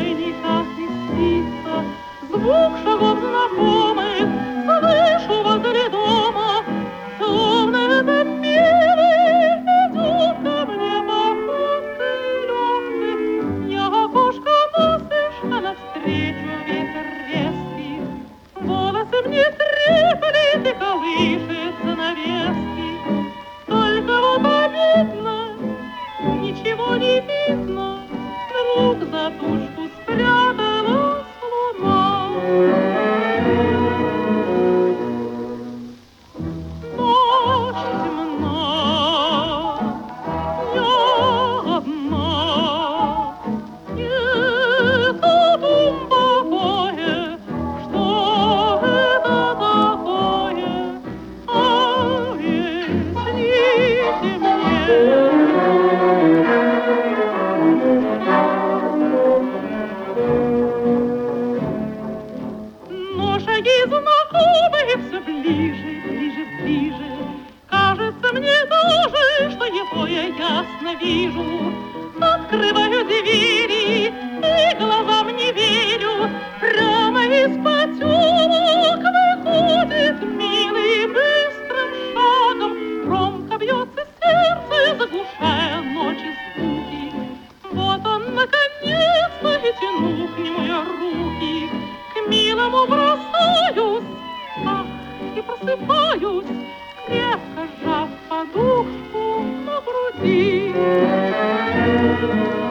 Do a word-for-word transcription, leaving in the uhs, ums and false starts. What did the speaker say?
никак не спится. Звук шагов знакомых слышу возле дома, словно этот милый идет ко мне походкой легкой. Я в окошко послышала навстречу ветер резкий, волосы мне треплет и колышет занавески. Только вот обидно, ничего не видно, вдруг за тучку спряталась луна. Ночь темна, я одна, нет дум покоя, что это такое? Объясните мне. Но шаги знакомые все ближе, ближе, ближе. Кажется мне тоже, что его я ясно вижу. Открываю двери и глазам не верю. Прямо из потемок выходит милый быстрым шагом. Громко бьется сердце, заглушая ночи звуки. Вот он, наконец-то, и тяну к нему я руки. К милому бросаюсь, ах, и просыпаюсь, крепко сжав подушку на груди.